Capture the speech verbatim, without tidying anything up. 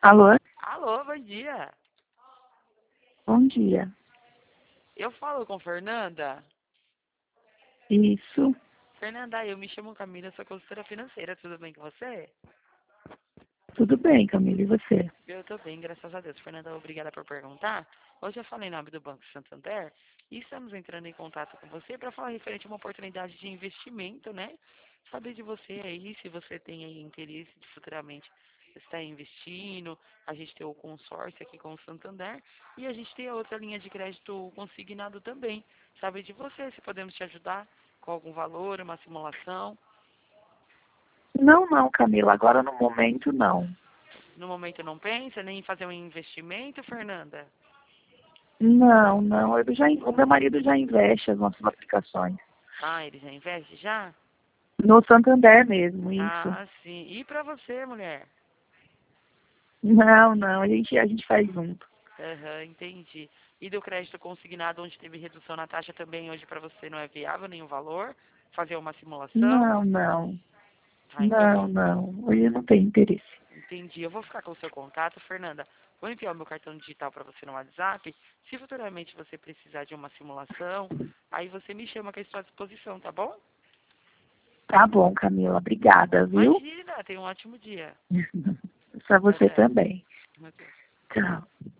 Alô? Alô, bom dia. Bom dia. Eu falo com Fernanda. Isso. Fernanda, eu me chamo Camila, sou consultora financeira, tudo bem com você? Tudo bem, Camila, e você? Eu tô bem, graças a Deus. Fernanda, obrigada por perguntar. Hoje eu falei em nome do Banco Santander e estamos entrando em contato com você para falar referente a uma oportunidade de investimento, né? Saber de você aí, se você tem aí interesse de futuramente estar investindo. A gente tem o consórcio aqui com o Santander e a gente tem a outra linha de crédito consignado também. Saber de você, se podemos te ajudar com algum valor, uma simulação. Não, não, Camila, agora no momento não. No momento não pensa nem em fazer um investimento, Fernanda? Não, não, eu já, o meu marido já investe as nossas aplicações. Ah, ele já investe já? No Santander mesmo, isso. Ah, sim. E pra você, mulher? Não, não, a gente, a gente faz junto. Aham, entendi. E do crédito consignado, onde teve redução na taxa também, hoje pra você não é viável nenhum valor? Fazer uma simulação? Não, não, Ah, então, não, não, ele não tem interesse. entendi. Eu vou ficar com o seu contato, Fernanda. Vou enviar o meu cartão digital para você no WhatsApp. Se futuramente você precisar de uma simulação, aí você me chama que eu estou à disposição, tá bom? Tá bom, Camila, obrigada, viu? Imagina, tenha um ótimo dia. Pra você Até. também. Meu Deus. Tchau.